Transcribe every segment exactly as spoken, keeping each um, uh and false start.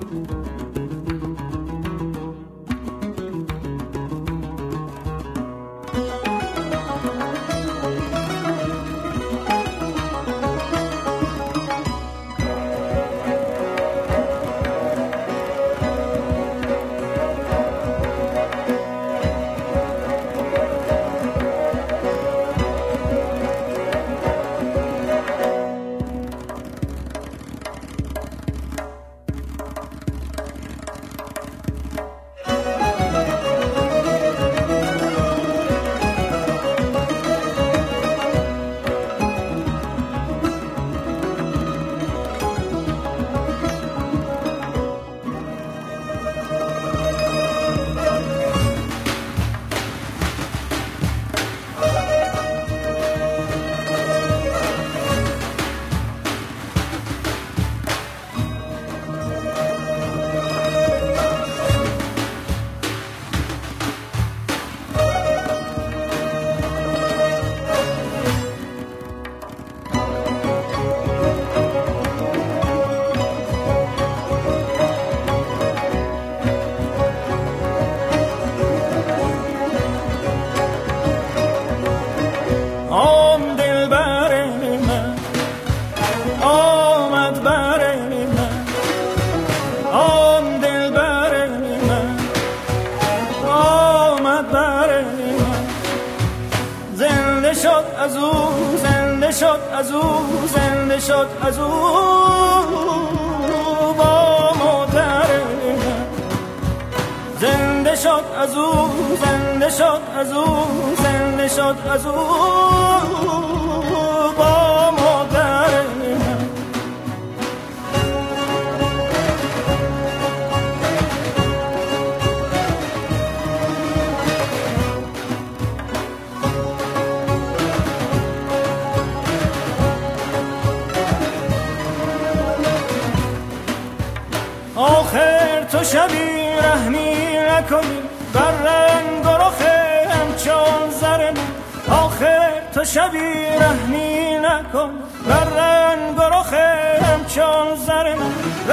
آخر تو شبی رحمی نکنی بر رنگ و رخ همچون زر من، آخر تو شبی رحمی نکن بر رنگ و رخ همچون زر من،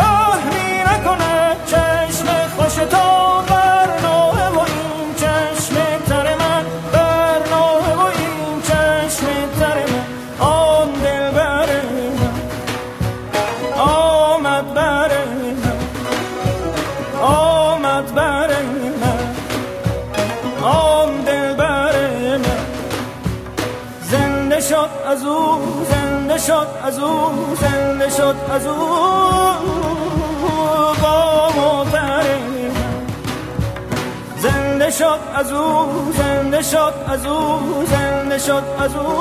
رحمی نکنه چشم خوش تو بر نوه و این چشم تر من، بر نوه و این چشم تر من. آن دل بر من آمد بر من، آمد بر من، آن دل بر من، زنده شد از او، زنده شد از او، زنده شد از او با مادر من، زنده شد از او، زنده شد از او، زنده شد از او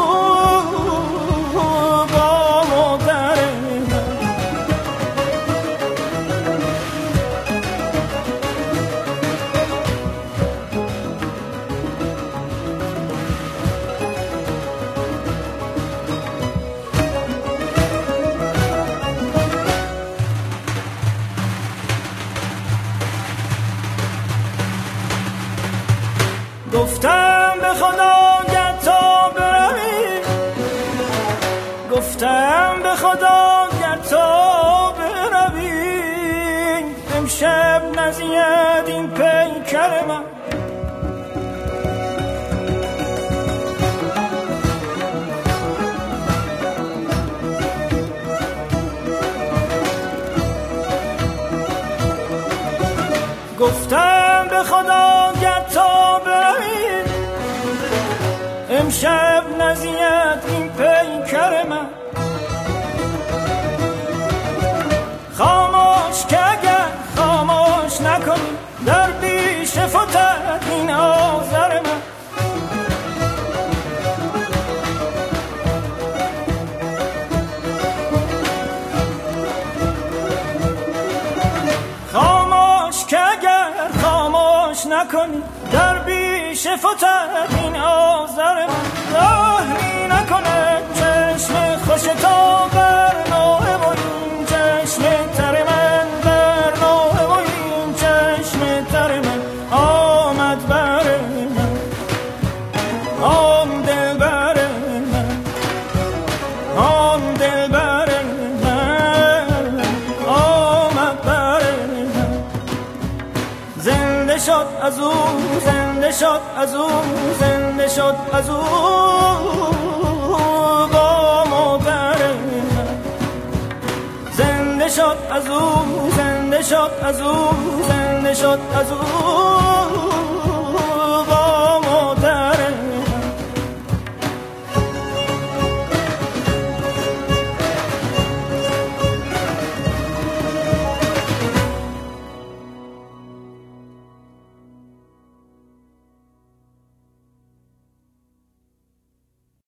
با مادر من. گفتم به خدا گر تو بروی، گفتم به خدا گر تو بروی، امشب نزید این پیکر من، گفتم به خدا گر تو بروی، امشب نزید این پیکر من، خاموش که اگر خاموش نکنی در بیش فتد این آذر من، خاموش که اگر خاموش نکنی در بیش فتد این آذر من، رحمی نکنه چشم خوش تو بر نوه و این چشم تر من، بر نوه و این چشم تر من، آمد بر من، آم دل بر من، آم دل بر من، آمد بر من. شد از او زنده شد از او زنده شد از او با مادر زنده شد از او زنده شد از او زنده شد از او